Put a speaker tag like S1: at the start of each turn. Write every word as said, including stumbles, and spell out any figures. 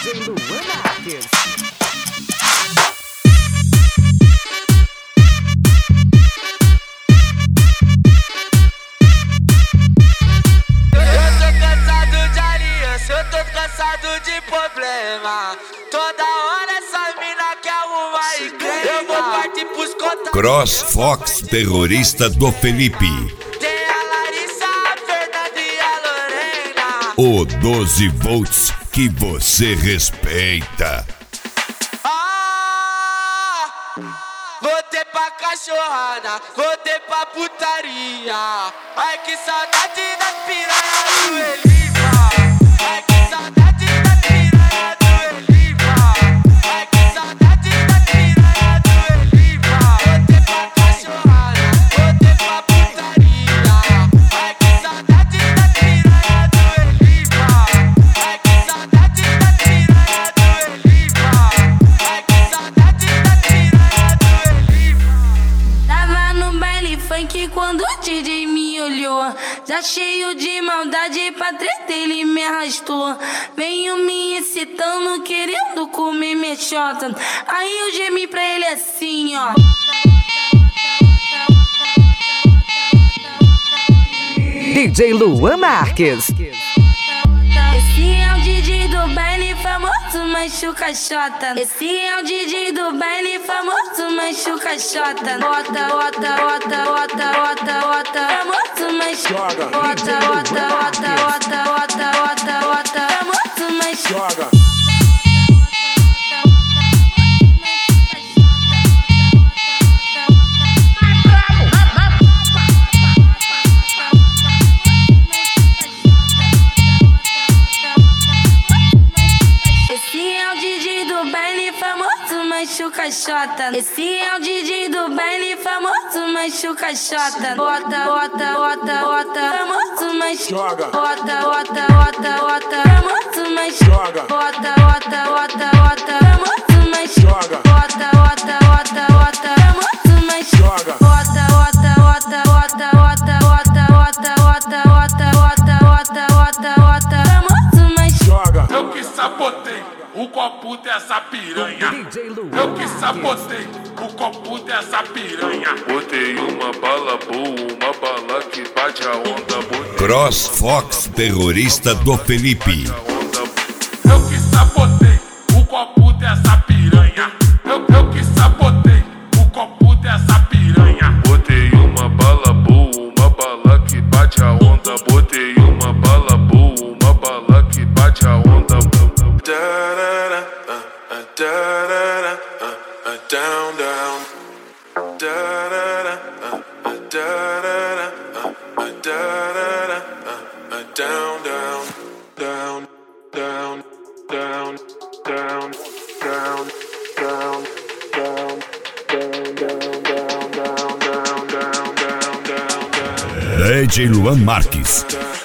S1: D J Luan Marques.
S2: Eu tô cansado de problema. Toda hora essa mina quer arrumar encrenca. Eu vou partir pros contatos.
S3: Cross Fox, terrorista do Felipe.
S2: Tem a Larissa, a Fernanda e a Lorena.
S3: O doze volts que você respeita.
S2: Ah, voltei pra cachorrada, voltei pra putaria. Ai que saudade das piranhas do Elipa. Ai que saudade da piranha do Elipa. Ai que saudade da piranha do Elipa. Voltei pra cachorrada, voltei pra putaria. Ai que saudade da piranha do Elipa. Ai que saudade da piranha do Elipa. Ai que saudade da piranha do Elipa.
S4: Tava no baile funk quando o D J me olhou, já cheio de maldade pra treta ele me arrastou. Veio me excitando, querendo comer minha xota. Aí eu gemi pra ele assim, ó.
S1: D J Luan Marques.
S4: Esse é o D J do baile famoso, machuca xota. Esse é o D J do baile famoso, machuca xota. Bota, bota, bota, bota, bota, bota. Famoso, machuca. Bota, bota, bota, bota, bota, bota, bota. Famoso, machuca. Machuca xota. Esse é o D J do baile famoso, machuca xota. Bota, bota, bota, bota, famoso, machuca. Bota, bota, bota, bota, famoso, machuca. Bota, bota, bota, bota, famoso, machuca. Bota, bota, bota, bota, famoso, machuca. Bota, bota, bota, bota, bota, bota, bota, bota, bota, bota, bota, bota, bota, famoso, machuca.
S5: Eu que sabotei o copo dessa piranha. Eu que sabotei o copo dessa piranha. Botei uma bala boa, uma bala que bate a onda. Botei
S3: Cross Fox, terrorista do Felipe.
S5: Eu que sabotei o copo dessa piranha. Eu, eu que sabotei o copo dessa piranha. Botei uma bala boa, uma bala que bate a onda. Botei uma bala boa, uma bala que bate a onda. Down, down, da da da, uh, uh, da da da, uh, uh, da da da, uh, uh, down, down, down, down, down, down, down, down, down, down, down, down, down, down, down, down, down.
S3: D J Luan Marques.